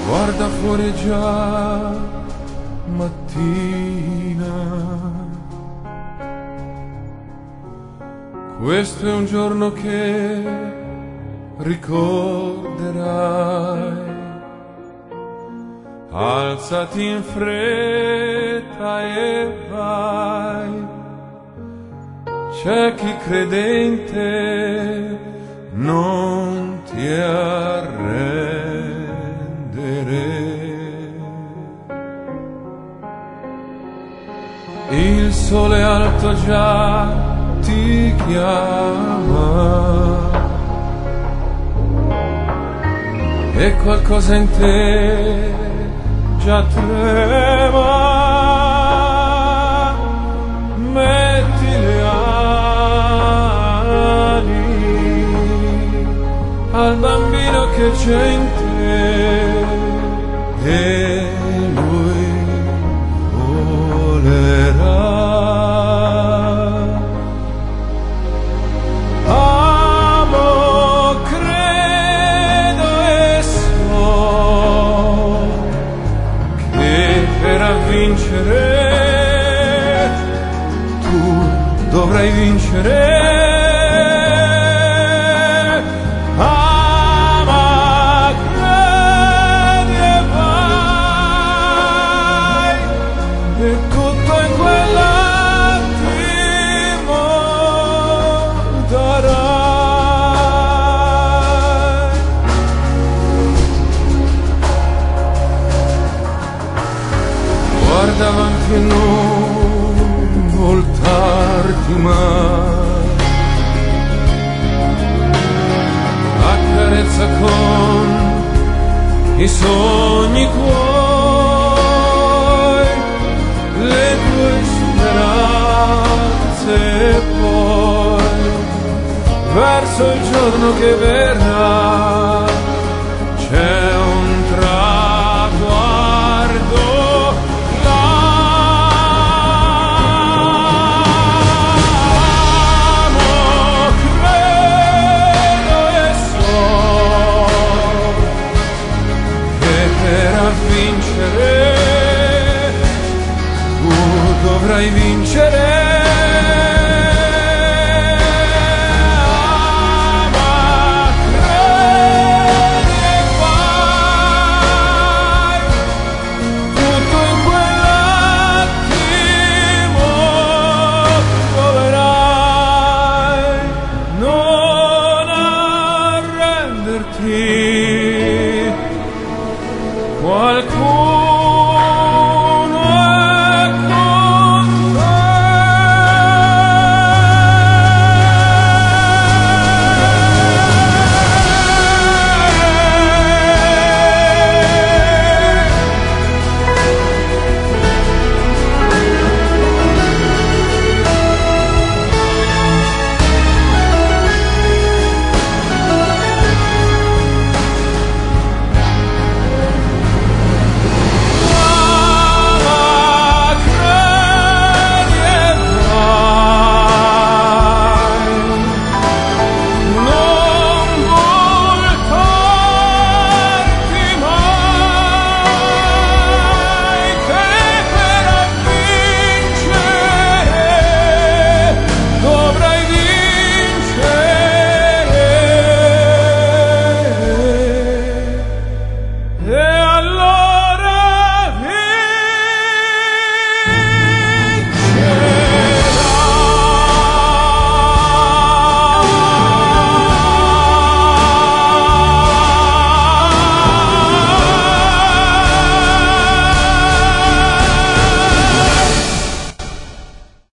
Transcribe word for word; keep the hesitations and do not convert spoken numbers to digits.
Guarda fuori è già mattina, questo è un giorno che ricorderai. Alzati in fretta e vai, c'è chi credente non ti arrendere. Il sole alto già ti chiama e qualcosa in te già trema. Metti le ali al bambino che c'è in te e lui volerà. Amo, credo e so che per vincere tu dovrai vincere. Ama, credi e vai, e tutto in quell'attimo darai. Guarda avanti e non voltarti mai, accarezza con i sogni tuoi le tue speranze e poi verso il giorno che verrà c'è